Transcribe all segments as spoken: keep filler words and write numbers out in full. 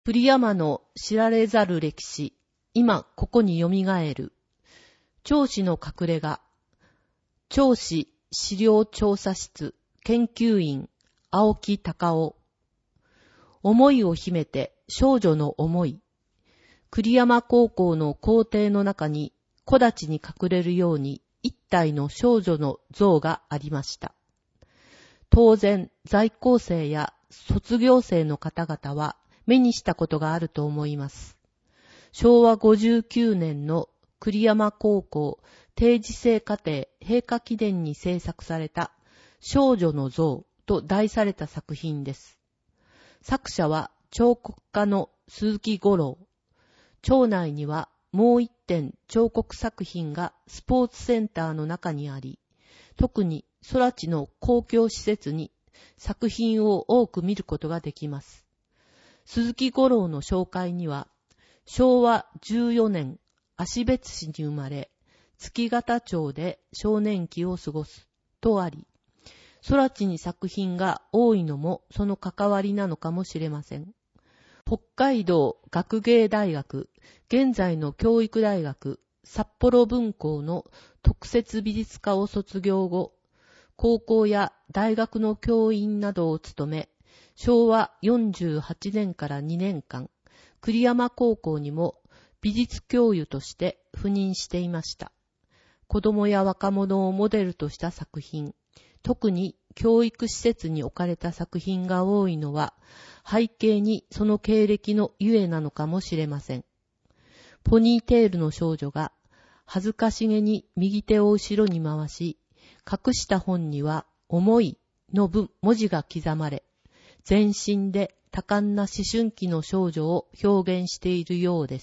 栗山の知られざる歴史、今ここによみがえる。銚子の隠れ家。銚子資料調査室研究員青木隆夫。思いを秘めて少女の思い。栗山高校の校庭の中に木立に隠れるように一体の少女の像がありました。当然在校生や卒業生の方々は目にしたことがあると思います。しょうわごじゅうきゅうねんの栗山高校定時制課程閉課記念に制作された少女の像と題された作品です。作者は彫刻家の鈴木五郎。町内にはもう一点彫刻作品がスポーツセンターの中にあり、特に空知の公共施設に作品を多く見ることができます。鈴木五郎の紹介には、しょうわじゅうよねん、芦別市に生まれ、月形町で少年期を過ごすとあり、空知に作品が多いのもその関わりなのかもしれません。北海道学芸大学、現在の教育大学、札幌分校の特設美術科を卒業後、高校や大学の教員などを務め、しょうわよんじゅうはちねんからにねんかん、栗山高校にも美術教諭として赴任していました。子供や若者をモデルとした作品、特に教育施設に置かれた作品が多いのは、背景にその経歴のゆえなのかもしれません。ポニーテールの少女が恥ずかしげに右手を後ろに回し、隠した本には思いの文字が刻まれ、全身で多感な思春期の少女を表現しているようです。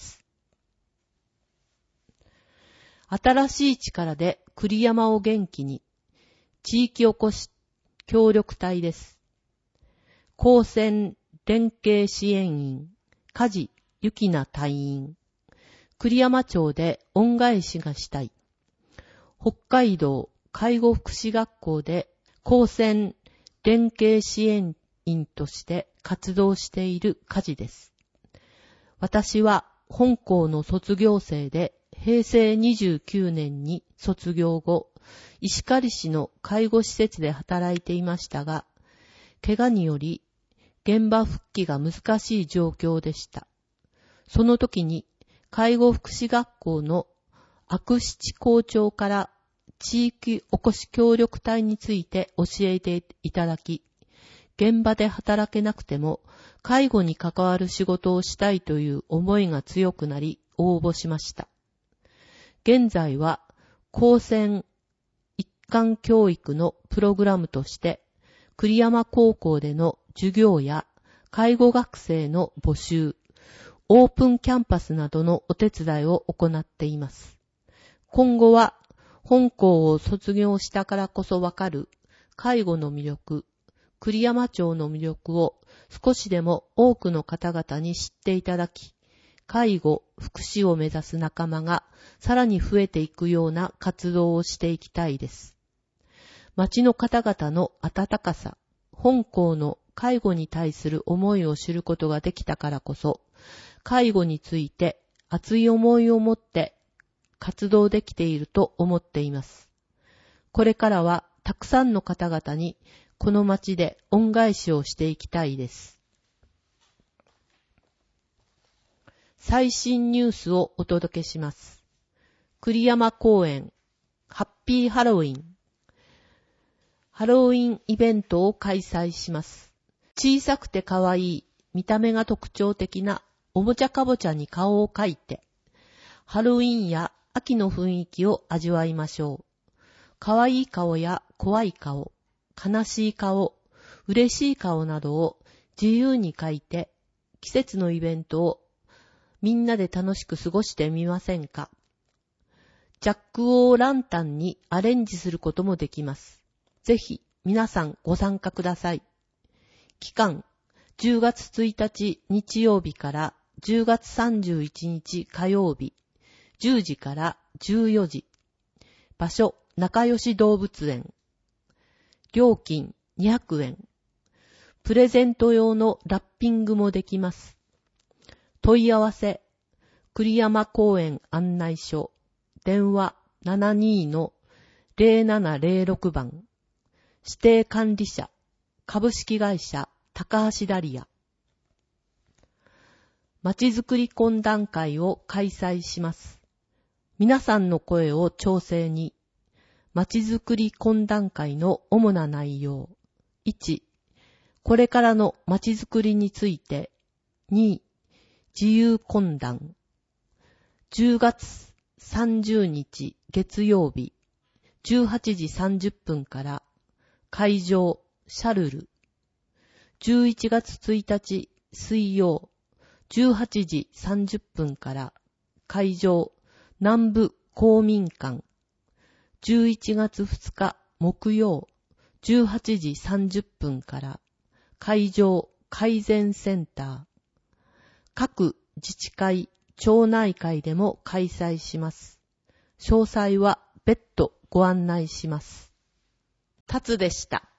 新しい力で栗山を元気に、地域おこし協力隊です。高専連携支援員、梶幸奈隊員。栗山町で恩返しがしたい。北海道介護福祉学校で高専連携支援員として活動している梶です。私は本校の卒業生でへいせいにじゅうきゅうねんに卒業後、石狩市の介護施設で働いていましたが、怪我により現場復帰が難しい状況でした。その時に介護福祉学校の悪七校長から地域おこし協力隊について教えていただき、現場で働けなくても介護に関わる仕事をしたいという思いが強くなり応募しました。現在は高専一貫教育のプログラムとして栗山高校での授業や介護学生の募集、オープンキャンパスなどのお手伝いを行っています。今後は本校を卒業したからこそわかる介護の魅力、栗山町の魅力を少しでも多くの方々に知っていただき、介護、福祉を目指す仲間がさらに増えていくような活動をしていきたいです。町の方々の温かさ、本校の介護に対する思いを知ることができたからこそ、介護について熱い思いを持って活動できていると思っています。これからはたくさんの方々にこの町で恩返しをしていきたいです。最新ニュースをお届けします。栗山公園、ハッピーハロウィン。ハロウィンイベントを開催します。小さくてかわいい、見た目が特徴的なおもちゃかぼちゃに顔を描いて、ハロウィンや秋の雰囲気を味わいましょう。かわいい顔や怖い顔、悲しい顔、嬉しい顔などを自由に描いて、季節のイベントをみんなで楽しく過ごしてみませんか。ジャック・オー・ランタンにアレンジすることもできます。ぜひ皆さんご参加ください。期間、じゅうがつついたち日曜日からじゅうがつさんじゅういちにち火曜日、じゅうじからじゅうよじ。場所、仲良し動物園。料金にひゃくえん。プレゼント用のラッピングもできます。 問い合わせ、栗山公園案内所、電話 ななに のゼロななゼロろく 番、指定管理者、株式会社高橋ダリア。まちづくり懇談会を開催します。皆さんの声を調整に、まちづくり懇談会の主な内容。いち、これからのまちづくりについて。に、自由懇談。じゅうがつさんじゅうにち月曜日、じゅうはちじさんじゅっぷんから、会場、シャルル。じゅういちがつついたち水曜、じゅうはちじさんじゅっぷんから、会場、南部公民館。じゅういちがつふつか木曜、じゅうはちじさんじゅっぷんから、会場、改善センター。各自治会、町内会でも開催します。詳細は別途ご案内します。達でした。